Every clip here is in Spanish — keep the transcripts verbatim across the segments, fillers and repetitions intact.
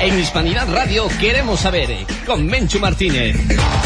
En Hispanidad Radio queremos saber, con Menchu Martínez.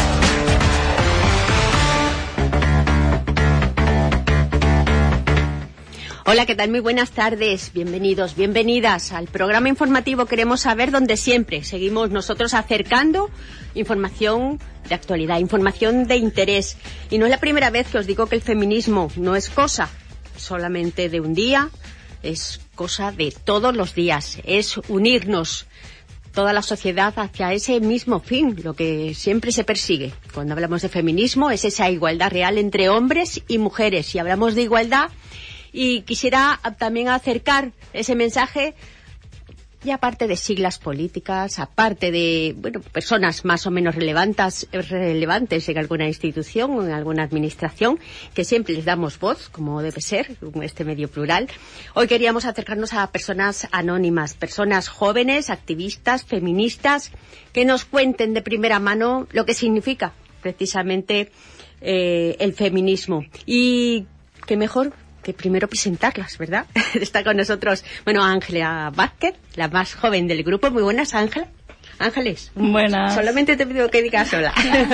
Hola, ¿qué tal? Muy buenas tardes. Bienvenidos, bienvenidas al programa informativo Queremos Saber, donde siempre seguimos nosotros acercando información de actualidad, información de interés. Y no es la primera vez que os digo que el feminismo no es cosa solamente de un día, es cosa de todos los días, es unirnos toda la sociedad hacia ese mismo fin, lo que siempre se persigue. Cuando hablamos de feminismo es esa igualdad real entre hombres y mujeres. Y hablamos de igualdad, y quisiera también acercar ese mensaje, y aparte de siglas políticas, aparte de bueno personas más o menos relevantes, relevantes en alguna institución o en alguna administración, que siempre les damos voz, como debe ser, este medio plural. Hoy queríamos acercarnos a personas anónimas, personas jóvenes, activistas, feministas, que nos cuenten de primera mano lo que significa precisamente eh, el feminismo. Y qué mejor que primero presentarlas, ¿verdad? Está con nosotros, bueno, Ángela Vázquez, la más joven del grupo. Muy buenas, Ángela. Ángeles. Buenas. Solamente te pido que digas hola.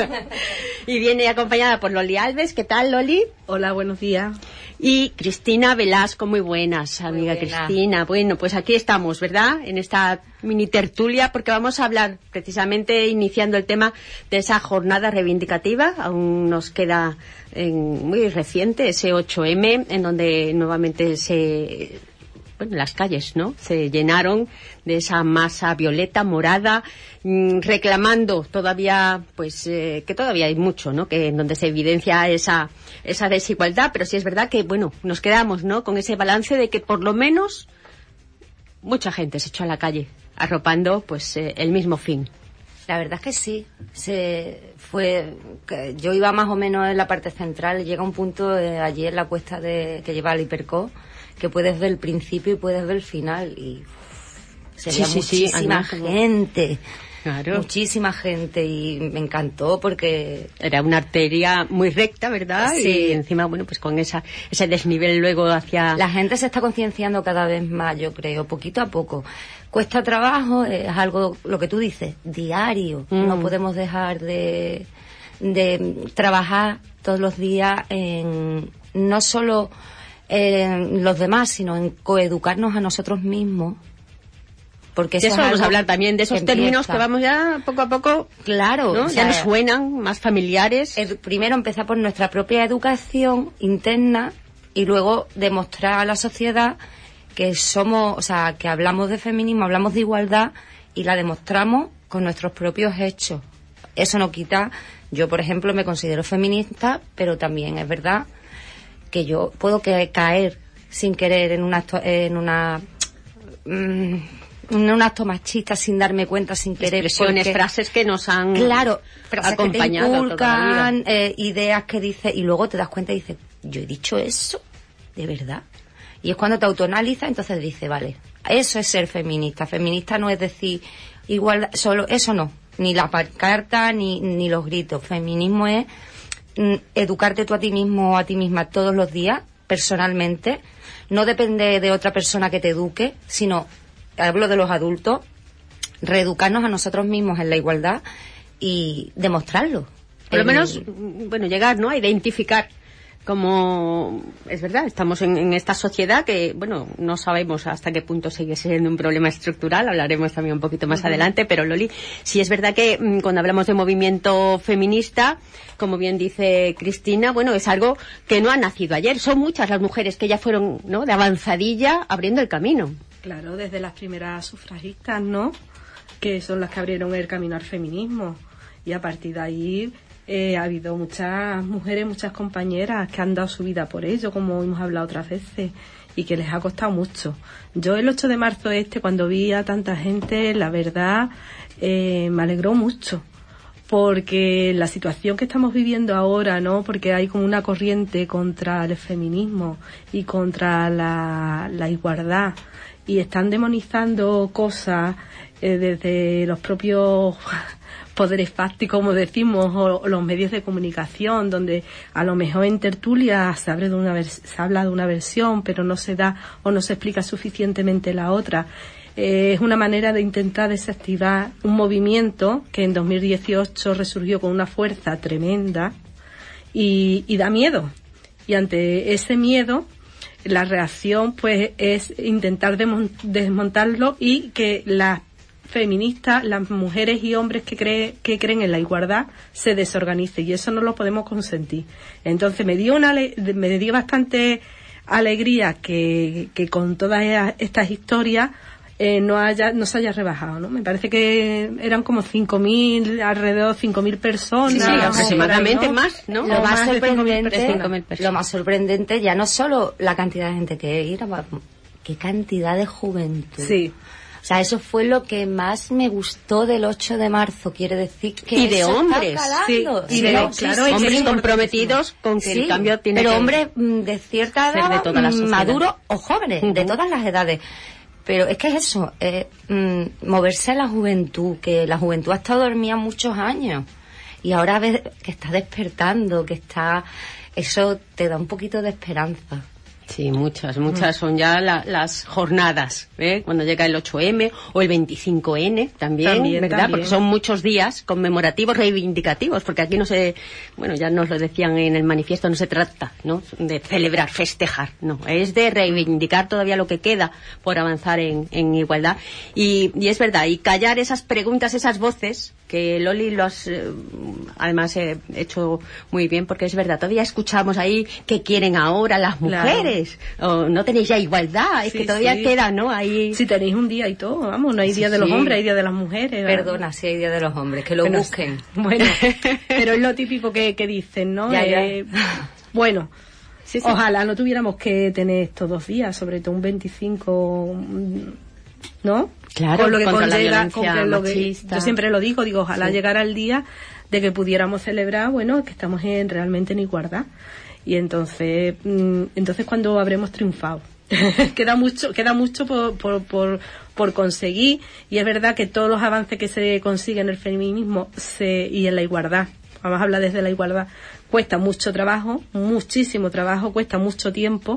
Y viene acompañada por Loli Alves. ¿Qué tal, Loli? Hola, buenos días. Y Cristina Velasco. Muy buenas, amiga. Muy buena. Cristina. Bueno, pues aquí estamos, ¿verdad? En esta mini tertulia, porque vamos a hablar precisamente, iniciando el tema de esa jornada reivindicativa. Aún nos queda en, muy reciente ese ocho eme, en donde nuevamente se... bueno, las calles, ¿no? Se llenaron de esa masa violeta, morada, mmm, reclamando todavía, pues, eh, que todavía hay mucho, ¿no? Que en donde se evidencia esa, esa desigualdad, pero sí es verdad que, bueno, nos quedamos, ¿no? Con ese balance de que por lo menos mucha gente se echó a la calle, arropando, pues, eh, el mismo fin. La verdad es que sí. Se fue, que yo iba más o menos en la parte central, llega un punto eh, allí en la cuesta de, que lleva al Hipercó, que puedes ver el principio y puedes ver el final, y uf, sería sí, sí, muchísima sí, gente, claro. muchísima gente, y me encantó porque era una arteria muy recta, ¿verdad? Sí. Y encima, bueno, pues con esa ese desnivel luego hacia... La gente se está concienciando cada vez más, yo creo, poquito a poco. Cuesta trabajo, es algo, lo que tú dices, diario. Mm. No podemos dejar de, de trabajar todos los días en no solo en los demás, sino en coeducarnos a nosotros mismos. Porque eso, eso vamos a hablar también de esos que términos que vamos ya poco a poco, claro, ¿no? O sea, ya nos suenan más familiares. El, primero empezar por nuestra propia educación interna y luego demostrar a la sociedad que somos, o sea, que hablamos de feminismo, hablamos de igualdad y la demostramos con nuestros propios hechos. Eso no quita, yo por ejemplo me considero feminista, pero también es verdad que yo puedo que, caer sin querer en un acto, en una mm, en un acto machista sin darme cuenta, sin querer. Expresiones, porque, frases que nos han claro, frases acompañado que te inculcan, toda la vida. Eh, ideas que dices, y luego te das cuenta y dices, yo he dicho eso, de verdad. Y es cuando te autoanalizas, entonces dices, vale, eso es ser feminista. Feminista no es decir igualdad, solo eso no, ni la pancarta ni ni los gritos. Feminismo es educarte tú a ti mismo o a ti misma todos los días, personalmente. No depende de otra persona que te eduque, sino, hablo de los adultos, reeducarnos a nosotros mismos en la igualdad y demostrarlo. Por lo menos, bueno, llegar, ¿no?, a identificar. Como es verdad, estamos en, en esta sociedad que, bueno, no sabemos hasta qué punto sigue siendo un problema estructural, hablaremos también un poquito más uh-huh. adelante, pero Loli, sí es verdad que mmm, cuando hablamos de movimiento feminista, como bien dice Cristina, bueno, es algo que no ha nacido ayer, son muchas las mujeres que ya fueron, ¿no?, de avanzadilla abriendo el camino. Claro, desde las primeras sufragistas, ¿no?, que son las que abrieron el camino al feminismo, y a partir de ahí Eh, ha habido muchas mujeres, muchas compañeras que han dado su vida por ello, como hemos hablado otras veces, y que les ha costado mucho. Yo el ocho de marzo este, cuando vi a tanta gente, la verdad, eh, me alegró mucho, porque la situación que estamos viviendo ahora, ¿no?, porque hay como una corriente contra el feminismo y contra la, la igualdad, y están demonizando cosas eh, desde los propios poderes fácticos, como decimos, o, o los medios de comunicación, donde a lo mejor en tertulia se habla de una vers- se habla de una versión, pero no se da o no se explica suficientemente la otra. eh, es una manera de intentar desactivar un movimiento que en dos mil dieciocho resurgió con una fuerza tremenda y, y da miedo. Y ante ese miedo, la reacción pues es intentar desmontarlo y que las feministas, las mujeres y hombres que, cree, que creen en la igualdad se desorganicen, y eso no lo podemos consentir. Entonces me dio una me dio bastante alegría que, que con todas estas historias eh, no haya no se haya rebajado, ¿no? Me parece que eran como cinco mil, alrededor de cinco mil personas. Sí, sí, aproximadamente, ¿no? Más, ¿no? Lo o más, más sorprendente, de lo más sorprendente ya no solo la cantidad de gente que era, qué cantidad de juventud. Sí. O sea, eso fue lo que más me gustó del ocho de marzo, quiere decir que y de eso hombres, está calando. Sí, y de, sí, claro, sí, hombres sí, comprometidos con que sí, el cambio tiene pero que hombres de cierta ser edad, de toda la sociedad, maduros o jóvenes, uh-huh. de todas las edades. Pero es que es eso, eh, mm, moverse a la juventud, que la juventud ha estado dormida muchos años y ahora ves que está despertando, que está, eso te da un poquito de esperanza. Sí, muchas, muchas son ya la, las jornadas, ¿eh? Cuando llega el ocho eme o el veinticinco ene también, también ¿verdad? También. Porque son muchos días conmemorativos, reivindicativos, porque aquí no se, bueno, ya nos lo decían en el manifiesto, no se trata, ¿no?, de celebrar, festejar, no, es de reivindicar todavía lo que queda por avanzar en, en igualdad. Y, y es verdad, y callar esas preguntas, esas voces, que Loli lo has, eh, además he eh, hecho muy bien, porque es verdad, todavía escuchamos ahí que quieren ahora las mujeres, claro. O no tenéis ya igualdad, es sí, que todavía sí. queda, ¿no? Ahí... Si tenéis un día y todo, vamos, no hay sí, día de los sí. hombres, hay día de las mujeres. Perdona, si hay día de los hombres, que lo bueno, busquen. Bueno, pero es lo típico que, que dicen, ¿no? Ya, ya. Eh, bueno, sí, sí. ojalá no tuviéramos que tener estos dos días, sobre todo un veinticinco, ¿no? Claro, con lo que contra la conlleva, violencia con lo que, machista. yo siempre lo digo, digo, ojalá sí. llegara el día de que pudiéramos celebrar, bueno, que estamos en, realmente en igualdad. Y entonces, mmm, entonces cuando habremos triunfado. queda mucho, queda mucho por, por, por, por conseguir, y es verdad que todos los avances que se consiguen en el feminismo se, y en la igualdad, vamos a hablar desde la igualdad, cuesta mucho trabajo, muchísimo trabajo, cuesta mucho tiempo,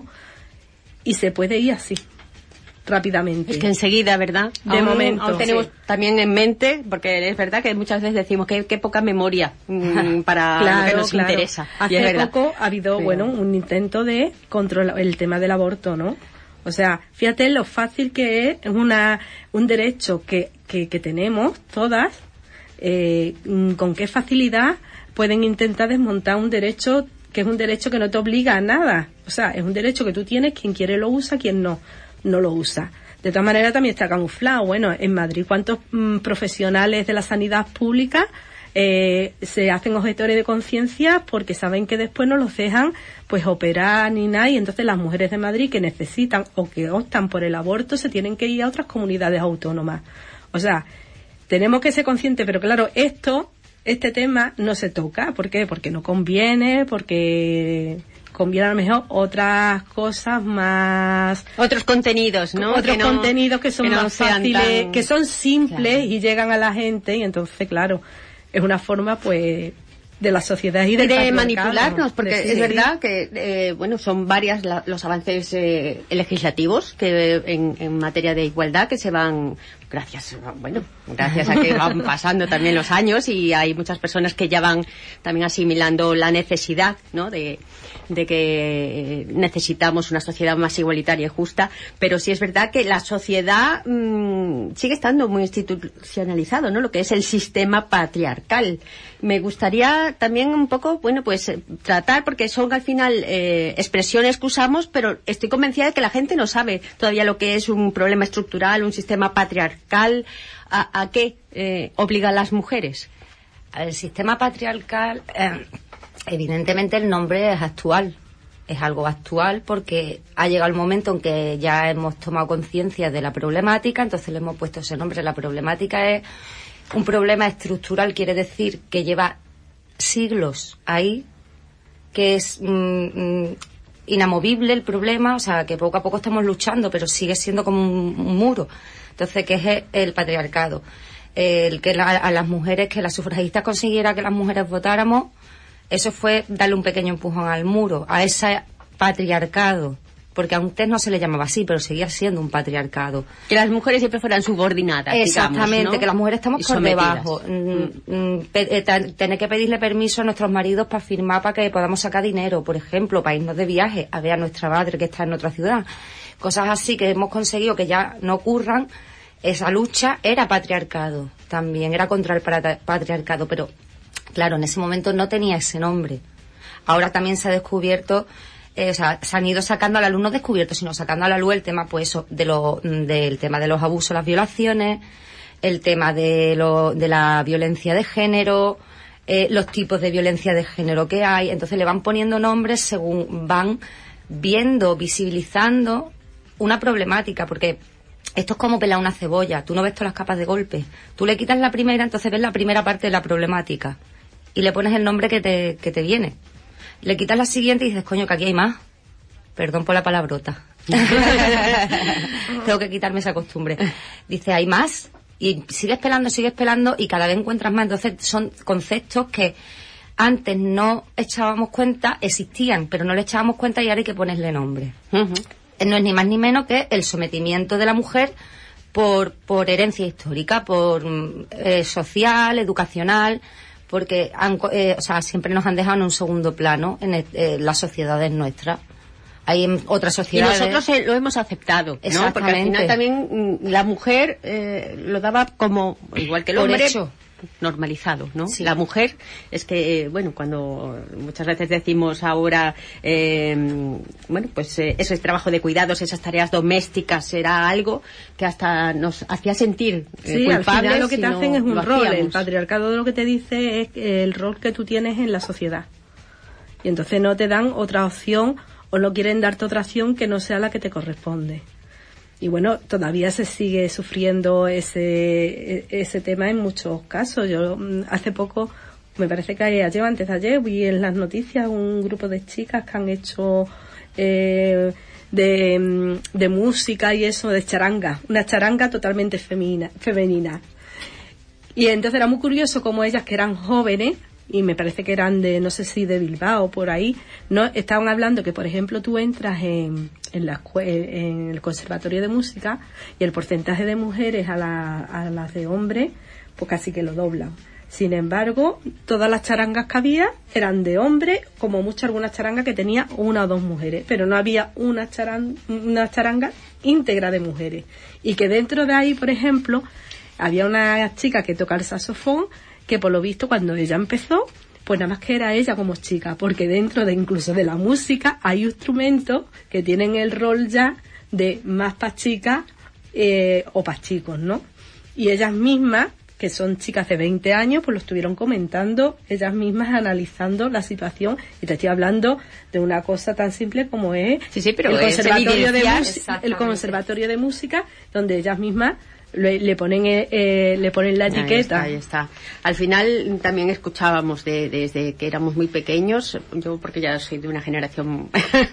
y se puede ir así, rápidamente. Es que enseguida, ¿verdad? De aún, momento. Aún tenemos sí. también en mente, porque es verdad que muchas veces decimos que, que poca memoria mmm, para claro, lo que nos claro. interesa. Hace y es verdad. poco ha habido, sí. bueno, un intento de controlar el tema del aborto, ¿no? O sea, fíjate lo fácil que es una un derecho que, que, que tenemos todas, eh, con qué facilidad pueden intentar desmontar un derecho que es un derecho que no te obliga a nada. O sea, es un derecho que tú tienes, quien quiere lo usa, quien no, no lo usa. De todas maneras también está camuflado. Bueno, en Madrid, ¿cuántos mm, profesionales de la sanidad pública eh, se hacen objetores de conciencia porque saben que después no los dejan pues operar ni nada? Y entonces las mujeres de Madrid que necesitan o que optan por el aborto se tienen que ir a otras comunidades autónomas. O sea, tenemos que ser conscientes, pero claro, esto, este tema no se toca. ¿Por qué? Porque no conviene, porque conviene a lo mejor otras cosas más... Otros contenidos, ¿no? Otros que no, contenidos que son que no más sean fáciles, tan... que son simples, claro. y llegan a la gente, y entonces, claro, es una forma, pues, de la sociedad y del de patriarcado, manipularnos, porque de, es sí. verdad que eh, bueno, son varias la, los avances eh, legislativos que en, en materia de igualdad que se van, gracias bueno gracias a que van pasando también los años, y hay muchas personas que ya van también asimilando la necesidad, ¿no?, de, de que necesitamos una sociedad más igualitaria y justa, pero sí es verdad que la sociedad mmm, sigue estando muy institucionalizado, ¿no?, lo que es el sistema patriarcal. Me gustaría también un poco, bueno, pues eh, tratar, porque son al final eh, expresiones que usamos, pero estoy convencida de que la gente no sabe todavía lo que es un problema estructural, un sistema patriarcal, a, a qué eh, obliga a las mujeres. El sistema patriarcal, eh, evidentemente el nombre es actual, es algo actual porque ha llegado el momento en que ya hemos tomado conciencia de la problemática, entonces le hemos puesto ese nombre. La problemática es un problema estructural, quiere decir que lleva siglos ahí, que es mmm, mmm, inamovible el problema, o sea, que poco a poco estamos luchando, pero sigue siendo como un, un muro. Entonces, ¿qué es el patriarcado? El que la, a las mujeres, que las sufragistas consiguiera que las mujeres votáramos, eso fue darle un pequeño empujón al muro, a ese patriarcado, porque antes no se le llamaba así, pero seguía siendo un patriarcado. Que las mujeres siempre fueran subordinadas, Exactamente, digamos, ¿no? que las mujeres estamos por debajo. Mm. Mm, pe- eh, tener que pedirle permiso a nuestros maridos para firmar para que podamos sacar dinero, por ejemplo, para irnos de viaje, a ver a nuestra madre que está en otra ciudad. Cosas así que hemos conseguido que ya no ocurran. Esa lucha era patriarcado también, era contra el patriarcado, pero claro, en ese momento no tenía ese nombre. Ahora también se ha descubierto, eh, o sea, se han ido sacando a la luz, no descubierto, sino sacando a la luz el tema, pues eso, de lo, del tema de los abusos, las violaciones, el tema de lo, de la violencia de género, eh, los tipos de violencia de género que hay. Entonces le van poniendo nombres según van viendo, visibilizando una problemática, porque esto es como pelar una cebolla, tú no ves todas las capas de golpe, tú le quitas la primera, entonces ves la primera parte de la problemática y le pones el nombre que te, que te viene. Le quitas la siguiente y dices, coño, que aquí hay más. Perdón por la palabrota. Tengo que quitarme esa costumbre. Dice, hay más, y sigues pelando, sigues pelando, y cada vez encuentras más. Entonces son conceptos que antes no echábamos cuenta, existían, pero no le echábamos cuenta y ahora hay que ponerle nombre. Uh-huh. No es ni más ni menos que el sometimiento de la mujer por, por herencia histórica, por eh, social, educacional, porque han, eh, o sea, siempre nos han dejado en un segundo plano en el, eh, las sociedades nuestras. Hay en otras sociedades. Y nosotros eh, lo hemos aceptado, ¿no? Porque al final también la mujer eh, lo daba como, igual que el hombre, por hecho, normalizado, ¿no? Sí. La mujer es que, eh, bueno, cuando muchas veces decimos ahora, eh, bueno, pues eh, eso es trabajo de cuidados, esas tareas domésticas, era algo que hasta nos hacía sentir eh, sí, culpables. Al final lo que te hacen no es un rol. hacíamos. El patriarcado lo que te dice es el rol que tú tienes en la sociedad. Y entonces no te dan otra opción o no quieren darte otra opción que no sea la que te corresponde. Y bueno, todavía se sigue sufriendo ese ese tema en muchos casos. Yo hace poco, me parece que ayer o antes de ayer, vi en las noticias un grupo de chicas que han hecho eh, de, de música y eso, de charanga, una charanga totalmente femenina, femenina. Y entonces era muy curioso como ellas, que eran jóvenes, y me parece que eran de, no sé si de Bilbao o por ahí, no estaban hablando que, por ejemplo, tú entras en, en, la, en el conservatorio de música y el porcentaje de mujeres a, la, a las de hombres, pues casi que lo doblan. Sin embargo, todas las charangas que había eran de hombres, como mucho algunas charangas que tenía una o dos mujeres, pero no había una, charan, una charanga íntegra de mujeres. Y que dentro de ahí, por ejemplo, había una chica que toca el saxofón, que por lo visto cuando ella empezó, pues nada más que era ella como chica, porque dentro de incluso de la música hay instrumentos que tienen el rol ya de más para chicas eh, o para chicos, ¿no? Y ellas mismas, que son chicas de veinte años, pues lo estuvieron comentando, ellas mismas analizando la situación, y te estoy hablando de una cosa tan simple como es sí, sí, pero el, conservatorio de música, el conservatorio de música, donde ellas mismas Le, le ponen eh, le ponen la etiqueta. Ahí está, ahí está. Al final también escuchábamos de, desde que éramos muy pequeños, yo porque ya soy de una generación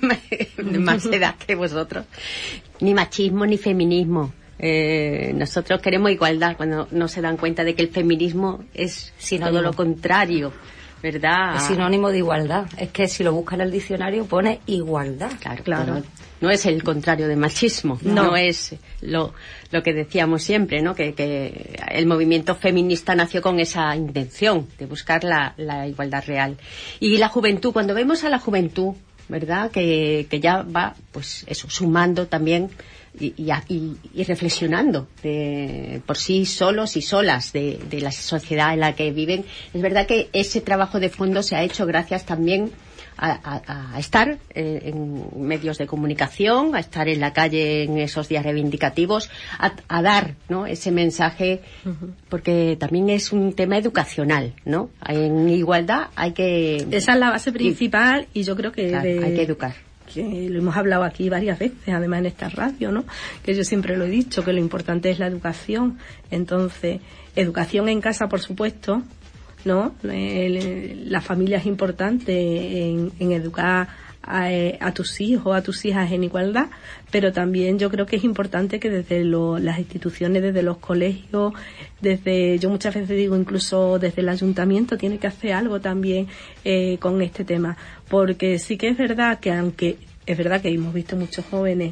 de más edad que vosotros, ni machismo ni feminismo. Eh, nosotros queremos igualdad, cuando no se dan cuenta de que el feminismo es sinónimo. Todo lo contrario, ¿verdad? Es sinónimo de igualdad. Es que si lo buscan en el diccionario pone igualdad. Claro, claro. No, no es el contrario de machismo, no, no es lo, lo que decíamos siempre, ¿no? Que, que el movimiento feminista nació con esa intención de buscar la, la igualdad real. Y la juventud, cuando vemos a la juventud, ¿verdad? Que, que ya va, pues eso, sumando también y, y, y reflexionando de, por sí solos y solas de, de la sociedad en la que viven. Es verdad que ese trabajo de fondo se ha hecho gracias también a, a, a estar eh, en medios de comunicación, a estar en la calle en esos días reivindicativos, a, a dar, ¿no? Ese mensaje, uh-huh. Porque también es un tema educacional, ¿no? En igualdad hay que... Esa es la base principal y, y yo creo que... Claro, de... hay que educar. Que lo hemos hablado aquí varias veces, además en esta radio, ¿no? Que yo siempre lo he dicho, que lo importante es la educación. Entonces, educación en casa, por supuesto, ¿no? El, la familia es importante en, en educar a, a tus hijos, a tus hijas en igualdad, pero también yo creo que es importante que desde lo, las instituciones, desde los colegios, desde, yo muchas veces digo incluso desde el ayuntamiento, tiene que hacer algo también eh, con este tema, porque sí que es verdad que aunque es verdad que hemos visto muchos jóvenes,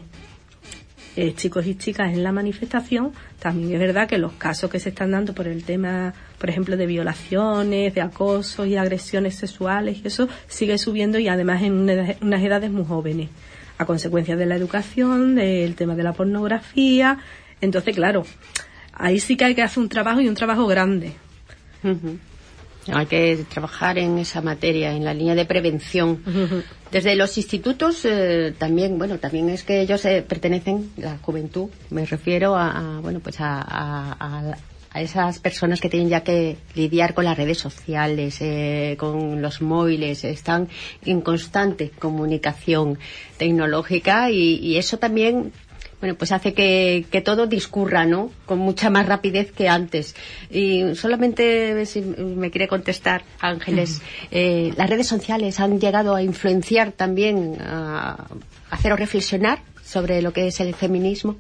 eh, chicos y chicas en la manifestación. También es verdad que los casos que se están dando por el tema, por ejemplo, de violaciones, de acosos y agresiones sexuales, y eso sigue subiendo, y además en unas edades muy jóvenes, a consecuencia de la educación, del tema de la pornografía. Entonces, claro, ahí sí que hay que hacer un trabajo, y un trabajo grande. Uh-huh. Hay que trabajar en esa materia, en la línea de prevención. Uh-huh. Desde los institutos eh, también, bueno, también es que ellos eh, pertenecen, la juventud, me refiero a, a bueno, pues a, a, a, a esas personas que tienen ya que lidiar con las redes sociales, eh, con los móviles, están en constante comunicación tecnológica, y, y eso también, bueno, pues hace que, que todo discurra, ¿no?, con mucha más rapidez que antes. Y solamente, si me quiere contestar, Ángeles, eh, ¿las redes sociales han llegado a influenciar también, a haceros reflexionar sobre lo que es el feminismo?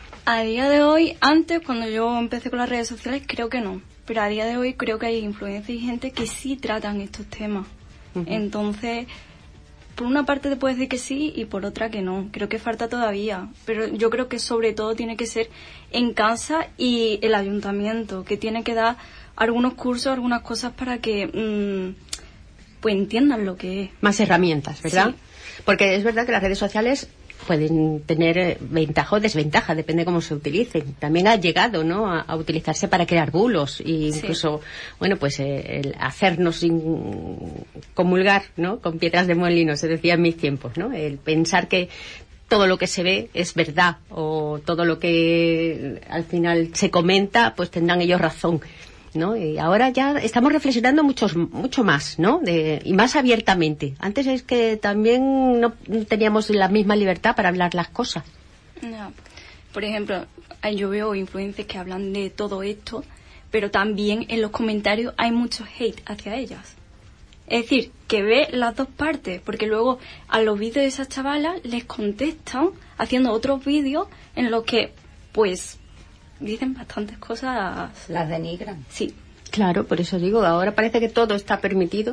A día de hoy, antes, cuando yo empecé con las redes sociales, creo que no. Pero a día de hoy creo que hay influencia y gente que sí tratan estos temas. Uh-huh. Entonces, por una parte te puedo decir que sí y por otra que no. Creo que falta todavía. Pero yo creo que sobre todo tiene que ser en casa y el ayuntamiento, que tiene que dar algunos cursos, algunas cosas para que mmm, pues entiendan lo que es. Más herramientas, ¿verdad? Sí. Porque es verdad que las redes sociales pueden tener ventaja o desventaja, depende de cómo se utilicen. También ha llegado, ¿no?, a, a utilizarse para crear bulos, e incluso, sí, bueno, pues eh, el hacernos in, comulgar, ¿no?, con piedras de molino, se decía en mis tiempos, ¿no?, el pensar que todo lo que se ve es verdad, o todo lo que al final se comenta, pues tendrán ellos razón, ¿no? Y ahora ya estamos reflexionando muchos, mucho más, ¿no?, de, y más abiertamente. Antes es que también no teníamos la misma libertad para hablar las cosas. No. Por ejemplo, yo veo influencers que hablan de todo esto, pero también en los comentarios hay mucho hate hacia ellas. Es decir, que ve las dos partes, porque luego a los vídeos de esas chavalas les contestan haciendo otros vídeos en los que, pues, dicen bastantes cosas. Las denigran. Sí. Claro, por eso digo, ahora parece que todo está permitido,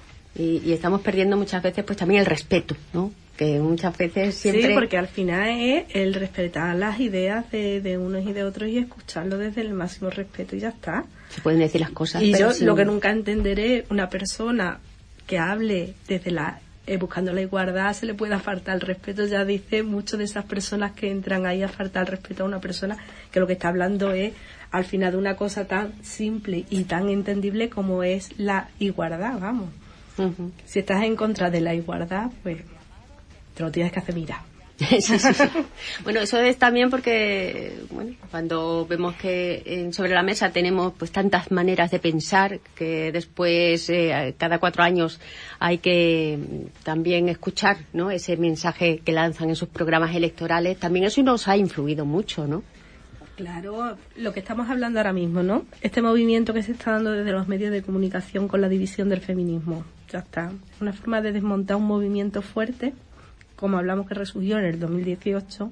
y, y estamos perdiendo muchas veces pues también el respeto, ¿no? Que muchas veces siempre... Sí, porque al final es el respetar las ideas de, de unos y de otros y escucharlo desde el máximo respeto, y ya está. Se pueden decir las cosas, y pero yo sin... lo que nunca entenderé, una persona que hable desde la eh, buscando la igualdad, se le pueda faltar el respeto. Ya dice muchas de esas personas que entran ahí a faltar el respeto a una persona, que lo que está hablando es al final de una cosa tan simple y tan entendible como es la igualdad, vamos. Uh-huh. Si estás en contra de la igualdad, pues te lo tienes que hacer mirar. Sí, sí, sí. Bueno, eso es también porque, bueno, cuando vemos que en, sobre la mesa tenemos pues tantas maneras de pensar, que después eh, cada cuatro años hay que también escuchar, ¿no?, ese mensaje que lanzan en sus programas electorales, también eso nos ha influido mucho, ¿no? Claro, lo que estamos hablando ahora mismo, ¿no? Este movimiento que se está dando desde los medios de comunicación con la división del feminismo, ya está. Una forma de desmontar un movimiento fuerte, como hablamos, que resurgió en el dos mil dieciocho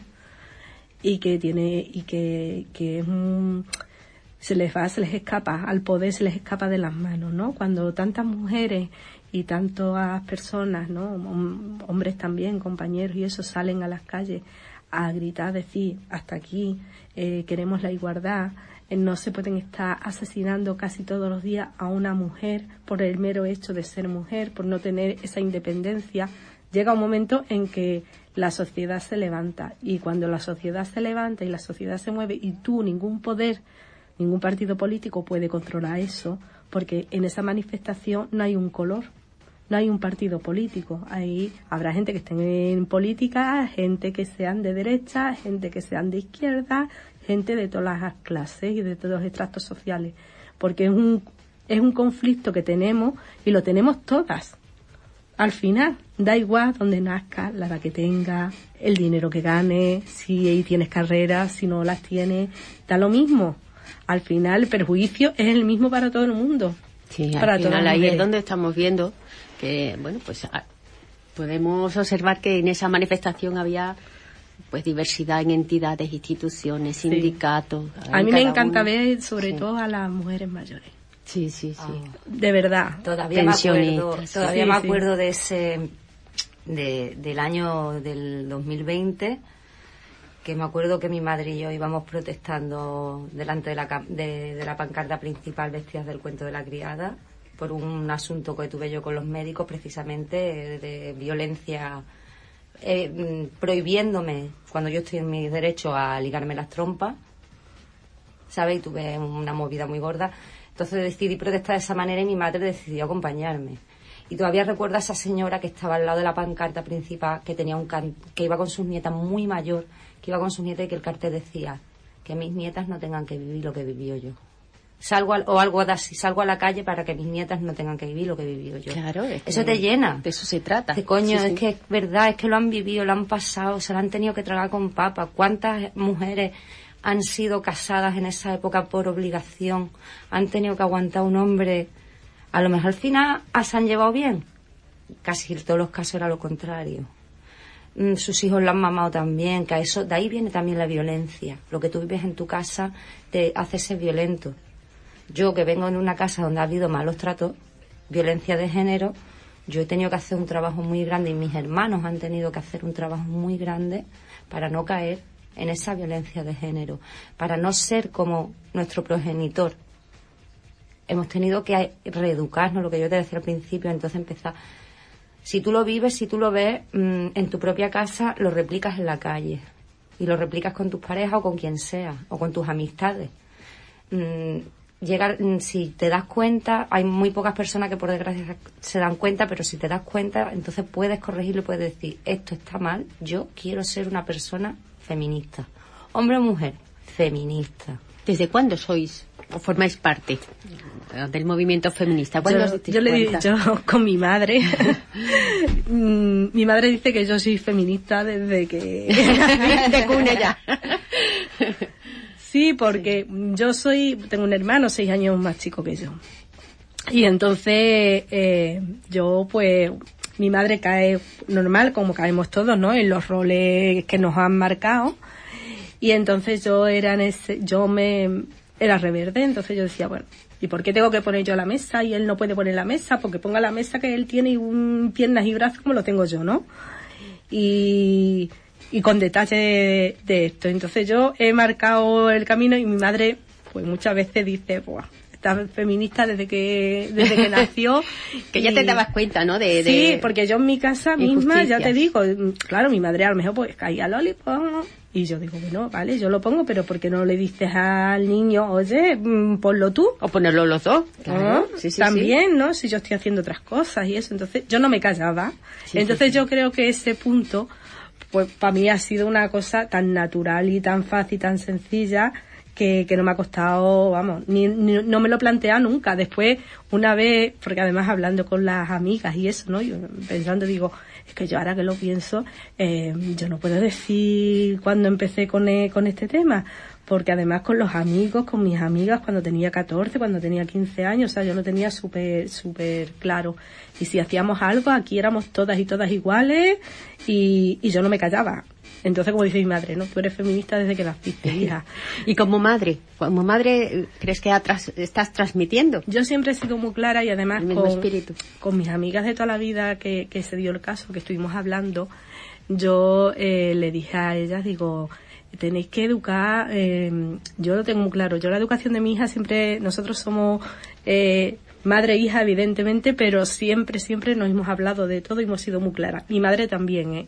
y que tiene y que, que es un, se les va, se les escapa al poder, se les escapa de las manos, ¿no? Cuando tantas mujeres y tantas personas, ¿no?, hombres también, compañeros y eso, salen a las calles a gritar, decir hasta aquí, eh, queremos la igualdad, eh, no se pueden estar asesinando casi todos los días a una mujer por el mero hecho de ser mujer, por no tener esa independencia. Llega un momento en que la sociedad se levanta, y cuando la sociedad se levanta y la sociedad se mueve y tú, ningún poder, ningún partido político puede controlar eso, porque en esa manifestación no hay un color, no hay un partido político. Ahí habrá gente que esté en política, gente que sean de derecha, gente que sean de izquierda, gente de todas las clases y de todos los estratos sociales, porque es un, es un conflicto que tenemos y lo tenemos todas. Al final, da igual donde nazca, la edad que tenga, el dinero que gane, si tienes carreras, si no las tienes, da lo mismo. Al final, el perjuicio es el mismo para todo el mundo. Sí, para al final ahí es donde estamos viendo que, bueno, pues a, podemos observar que en esa manifestación había pues diversidad en entidades, instituciones, sí, sindicatos. A mí me encanta uno. ver sobre sí. todo a las mujeres mayores. Sí, sí, sí. Oh. De verdad. Todavía me acuerdo, todavía sí, me acuerdo sí. de ese de, del año del dos mil veinte, que me acuerdo que mi madre y yo íbamos protestando delante de la, de, de la pancarta principal vestidas del cuento de la criada por un asunto que tuve yo con los médicos, precisamente de, de violencia, eh, prohibiéndome, cuando yo estoy en mi derecho, a ligarme las trompas, ¿sabes? Y tuve una movida muy gorda. Entonces decidí protestar de esa manera y mi madre decidió acompañarme. Y todavía recuerdo a esa señora que estaba al lado de la pancarta principal, que tenía un can que iba con sus nietas, muy mayor, que iba con sus nietas, y que el cartel decía que mis nietas no tengan que vivir lo que vivió yo. Salgo a, o algo así, salgo a la calle para que mis nietas no tengan que vivir lo que vivió yo. Claro, es que eso te llena. De eso se trata. De coño, Sí, es sí. que es verdad, es que lo han vivido, lo han pasado, se lo han tenido que tragar con papas. ¿Cuántas mujeres han sido casadas en esa época por obligación? Han tenido que aguantar un hombre. A lo mejor al final se han llevado bien. Casi en todos los casos era lo contrario. Mm, sus hijos lo han mamado también, que a eso, de ahí viene también la violencia. Lo que tú vives en tu casa te hace ser violento. Yo, que vengo de una casa donde ha habido malos tratos, violencia de género, yo he tenido que hacer un trabajo muy grande, y mis hermanos han tenido que hacer un trabajo muy grande para no caer en esa violencia de género, para no ser como nuestro progenitor. Hemos tenido que reeducarnos, lo que yo te decía al principio, entonces empezar. Si tú lo vives, si tú lo ves mmm, en tu propia casa, lo replicas en la calle, y lo replicas con tus parejas o con quien sea, o con tus amistades. Mm, llegar, si te das cuenta, hay muy pocas personas que por desgracia se dan cuenta, pero si te das cuenta, entonces puedes corregirlo y puedes decir, esto está mal, yo quiero ser una persona feminista. Hombre o mujer, feminista. ¿Desde cuándo sois o formáis parte del movimiento feminista? ¿Cuándo os Yo, disteis yo le he cuenta? dicho con mi madre. Mm, mi madre dice que yo soy feminista desde que... de cuna ya. Sí, porque yo soy, tengo un hermano seis años más chico que yo. Y entonces eh, yo pues, mi madre cae normal, como caemos todos, ¿no? En los roles que nos han marcado. Y entonces yo era en ese, yo me, era reverde, entonces yo decía, bueno, ¿y por qué tengo que poner yo la mesa y él no puede poner la mesa? Porque ponga la mesa que él tiene y un, piernas y brazos como lo tengo yo, ¿no? Y... y con detalle de, de esto. Entonces yo he marcado el camino y mi madre pues muchas veces dice, buah, está feminista desde que desde que nació. Que ya y... te dabas cuenta, ¿no? De, de... Sí, porque yo en mi casa misma, ya te injusticias. digo, claro, mi madre a lo mejor pues caía lollipop y yo digo, bueno, vale, yo lo pongo, pero ¿por qué no le dices al niño, oye, ponlo tú? O ponerlo los dos, claro. ¿No? Sí, sí, También, sí. ¿no? Si yo estoy haciendo otras cosas y eso, entonces yo no me callaba. Sí, entonces sí, sí. yo creo que ese punto, pues para mí ha sido una cosa tan natural y tan fácil, tan sencilla, que, que no me ha costado, vamos, ni, ni no me lo plantea nunca. Después, una vez, porque además hablando con las amigas y eso, ¿no? Yo pensando, digo, es que yo ahora que lo pienso, eh, yo no puedo decir cuándo empecé con, eh, con este tema, porque además con los amigos, con mis amigas, cuando tenía catorce, cuando tenía quince años, o sea, yo lo tenía súper, súper claro. Y si hacíamos algo, aquí éramos todas y todas iguales, y, y yo no me callaba. Entonces, como dice mi madre, ¿no? Tú eres feminista desde que naciste, hija. Y como madre, como madre, ¿crees que atras, estás transmitiendo? Yo siempre he sido muy clara y además el mismo con, espíritu. con mis amigas de toda la vida que, que se dio el caso, que estuvimos hablando, yo eh, le dije a ellas, digo, tenéis que educar, eh, yo lo tengo muy claro, yo la educación de mi hija siempre, nosotros somos eh, madre e hija evidentemente, pero siempre, siempre nos hemos hablado de todo y hemos sido muy claras. Mi madre también, ¿eh?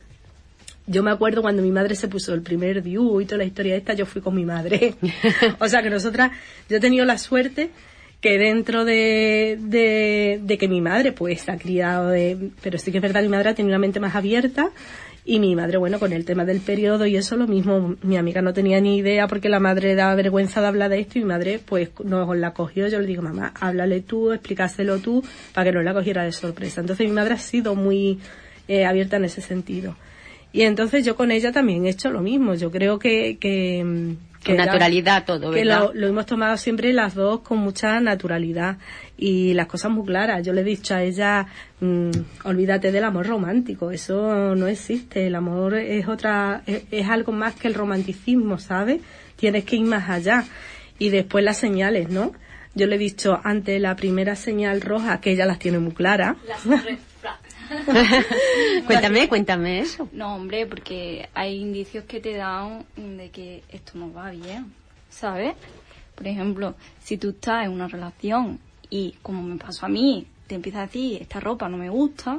Yo me acuerdo cuando mi madre se puso el primer D I U y toda la historia esta, yo fui con mi madre. O sea que nosotras, yo he tenido la suerte que dentro de, de, de que mi madre pues se ha criado, de, pero sí que es verdad que mi madre tiene una mente más abierta y mi madre, bueno, con el tema del periodo y eso lo mismo, mi amiga no tenía ni idea porque la madre daba vergüenza de hablar de esto y mi madre pues nos la cogió, yo le digo, mamá, háblale tú, explícaselo tú para que no la cogiera de sorpresa. Entonces mi madre ha sido muy eh, abierta en ese sentido. Y entonces yo con ella también he hecho lo mismo. Yo creo que... que, que con naturalidad todo, que ¿verdad? lo, lo hemos tomado siempre las dos con mucha naturalidad y las cosas muy claras. Yo le he dicho a ella, mmm, olvídate del amor romántico, eso no existe. El amor es otra, es, es algo más que el romanticismo, ¿sabes? Tienes que ir más allá. Y después las señales, ¿no? Yo le he dicho ante la primera señal roja, que ella las tiene muy claras. Cuéntame, cuéntame eso. No, hombre, porque hay indicios que te dan de que esto no va bien, ¿sabes? Por ejemplo, si tú estás en una relación y, como me pasó a mí, te empieza a decir, esta ropa no me gusta,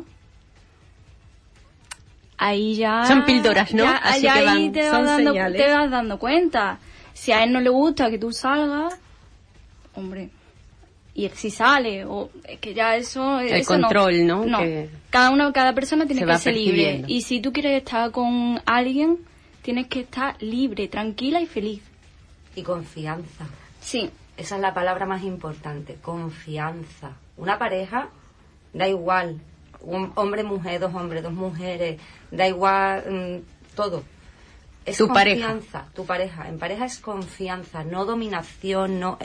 ahí ya... Son píldoras, ¿no? Ya, Así ya que ahí van, te vas, son dando, señales. te vas dando cuenta. Si a él no le gusta que tú salgas, hombre, y él sí sale, o es que ya eso... El eso control, ¿no? No, Que cada uno, cada persona tiene se que va ser libre. percibiendo. Y si tú quieres estar con alguien, tienes que estar libre, tranquila y feliz. Y confianza. Sí. Esa es la palabra más importante, confianza. Una pareja, da igual, un hombre, mujer, dos hombres, dos mujeres, da igual, mmm, todo. Es Tu confianza, pareja. tu pareja. En pareja es confianza, no dominación, no,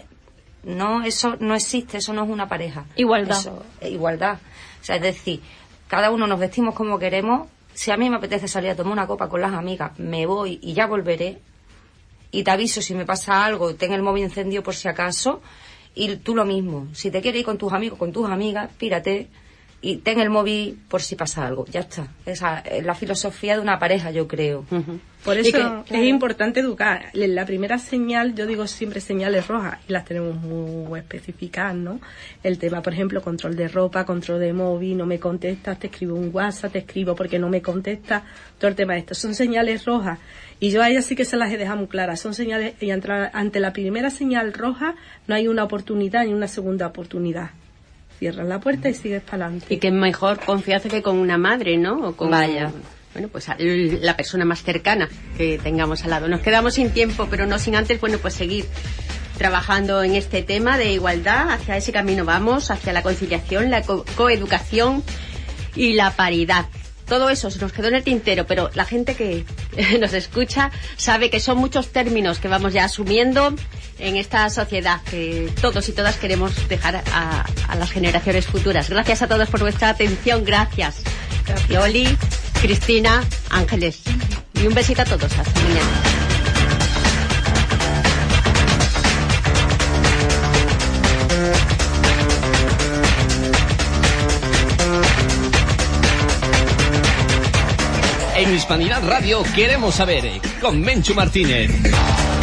no, eso no existe, eso no es una pareja. Igualdad. Eso, eh, igualdad. O sea, es decir, cada uno nos vestimos como queremos. Si a mí me apetece salir a tomar una copa con las amigas, me voy y ya volveré. Y te aviso si me pasa algo, ten el móvil encendido por si acaso. Y tú lo mismo. Si te quieres ir con tus amigos, con tus amigas, pírate y ten el móvil por si pasa algo. Ya está. Esa es la filosofía de una pareja, yo creo. Uh-huh. Por Y eso que, claro, es importante educar. La primera señal, yo digo siempre señales rojas, y las tenemos muy especificadas, ¿no? El tema, por ejemplo, control de ropa, control de móvil, no me contestas, te escribo un WhatsApp, te escribo porque no me contestas, todo el tema de esto. Son señales rojas. Y yo a ellas sí que se las he dejado muy claras. Son señales, y ante la, ante la primera señal roja no hay una oportunidad ni una segunda oportunidad. Cierras la puerta y sigues para adelante. Y que mejor confianza que con una madre, ¿no? O con, Vaya. Bueno, pues a la persona más cercana que tengamos al lado. Nos quedamos sin tiempo, pero no sin antes, bueno, pues seguir trabajando en este tema de igualdad. Hacia ese camino vamos, hacia la conciliación, la co- coeducación y la paridad. Todo eso se nos quedó en el tintero, pero la gente que nos escucha sabe que son muchos términos que vamos ya asumiendo en esta sociedad que todos y todas queremos dejar a, a las generaciones futuras. Gracias a todos por vuestra atención, gracias. Gracias. Yoli, Cristina, Ángeles. Y un besito a todos, hasta mañana. En Hispanidad Radio queremos saber, con Menchu Martínez.